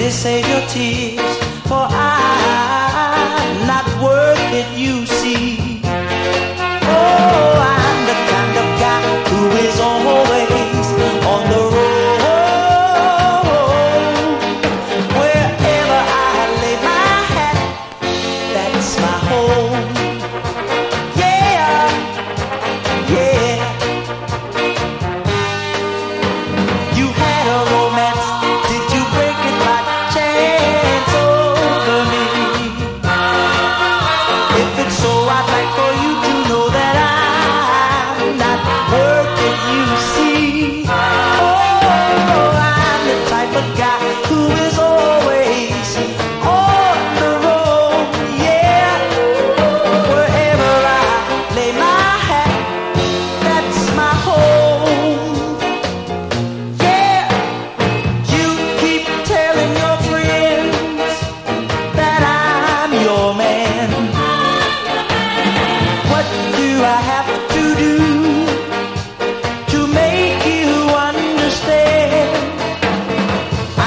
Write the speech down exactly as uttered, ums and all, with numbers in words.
save your tears, for I'm not worth it, you see. Oh, I'm the kind of guy who is always on the road. Wherever I lay my hat, that's my home. Yeah, yeah. You had a romance, did you break it by chance over me? If it's so, I'd like for you to know that I'm not worth it, you see. Oh, I'm the type of guy who is always on the road, yeah. Wherever I lay my hat, that's my home. Yeah, you keep telling your friends that I'm your man. What do I have to do